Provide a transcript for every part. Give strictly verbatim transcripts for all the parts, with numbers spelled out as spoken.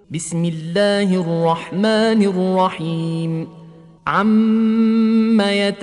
بسم الله الرحمن الرحيم عم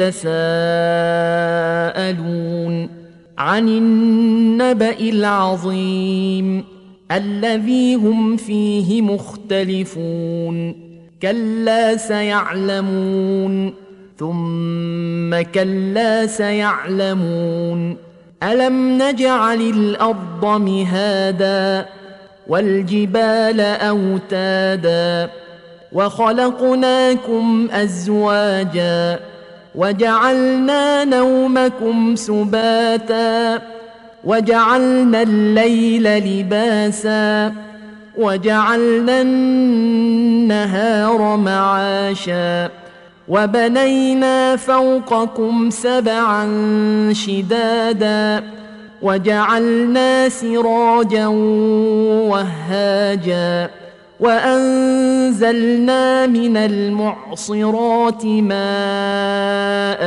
يتساءلون عن النبأ العظيم الذي هم فيه مختلفون كلا سيعلمون ثم كلا سيعلمون ألم نجعل الأرض مهادا والجبال أوتادا وخلقناكم أزواجا وجعلنا نومكم سباتا وجعلنا الليل لباسا وجعلنا النهار معاشا وبنينا فوقكم سبعا شدادا وجعلنا سراجا وهاجا وأنزلنا من المعصرات ماء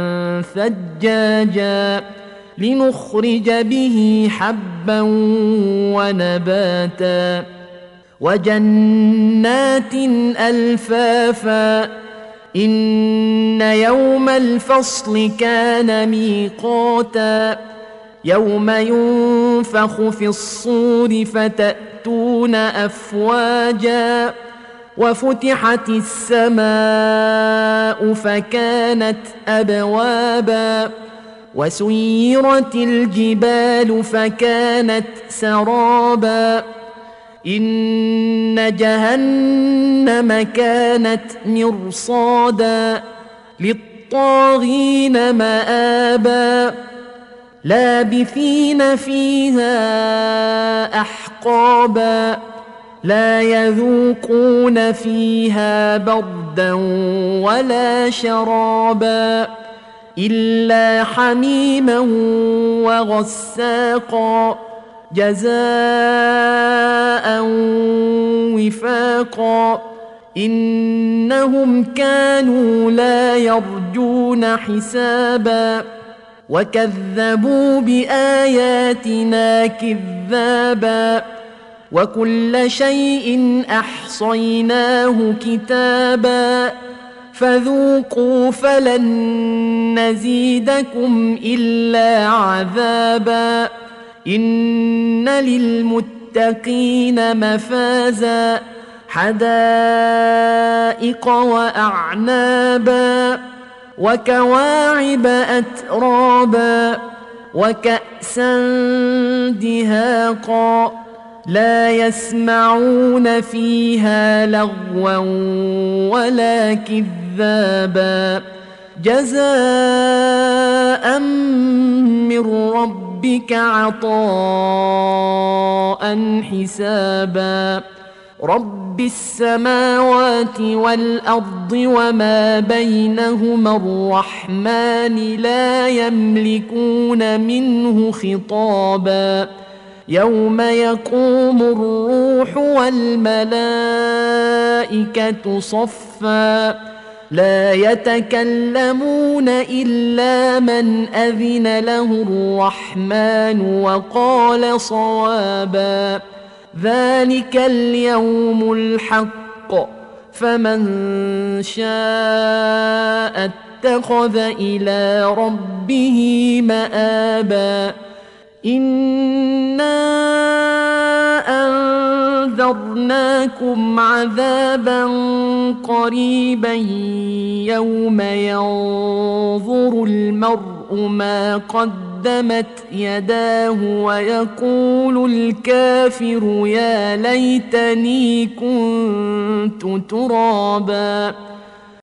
ثجاجا لنخرج به حبا ونباتا وجنات ألفافا إن يوم الفصل كان ميقاتا يوم ينفخ في الصور فتأتون أفواجا وفتحت السماء فكانت أبوابا وسيرت الجبال فكانت سرابا إن جهنم كانت مرصادا للطاغين مآبا لابثين فيها أحقابا لا يذوقون فيها بردا ولا شرابا إلا حميما وغساقا جزاء وفاقا إنهم كانوا لا يرجون حسابا وكذبوا بآياتنا كذابا وكل شيء أحصيناه كتابا فذوقوا فلن نزيدكم إلا عذابا إن للمتقين مفازا حدائق وأعنابا وكواعب أترابا وكأسا دهاقا لا يسمعون فيها لغوا ولا كذابا جزاء من ربك عطاء حسابا رب السماوات والأرض وما بينهما الرحمن لا يملكون منه خطابا يوم يقوم الروح والملائكة صفا لا يتكلمون إلا من أذن له الرحمن وقال صوابا ذلك اليوم الحق فمن شاء اتخذ إلى ربه مآبا إنا أنذرناكم عذابا قريبا يوم ينظر المرء ما قدمت يداه ويقول الكافر يا ليتني كنت ترابا